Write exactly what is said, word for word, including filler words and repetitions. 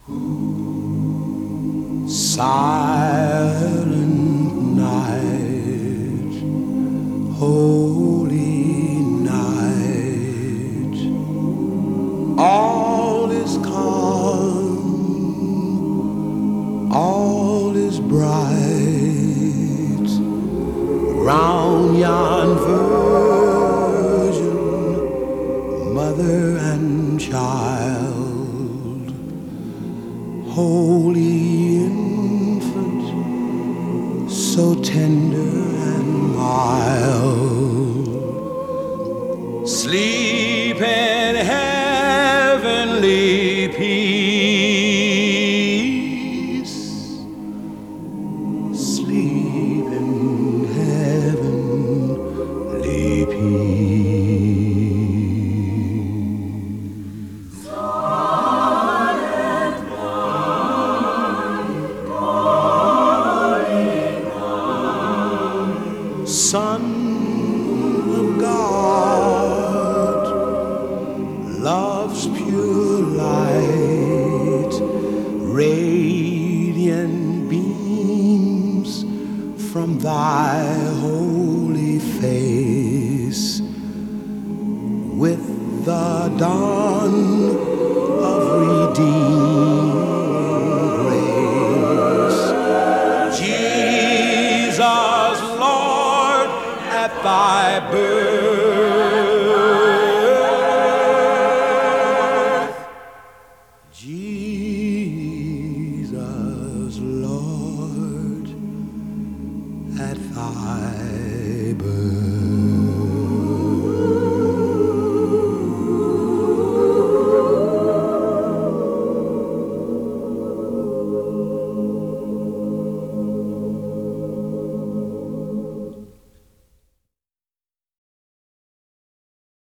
Silent night, holy night, all is calm, all is bright, round yon virgin, mother and child, holy so tender and mild, sleep in heavenly peace, sleep in heavenly peace. Son of God, love's pure light, radiant beams from thy holy face. With the dawn of redeeming grace, Jesus, Lord, at thy birth, Jesus, Lord, at thy birth.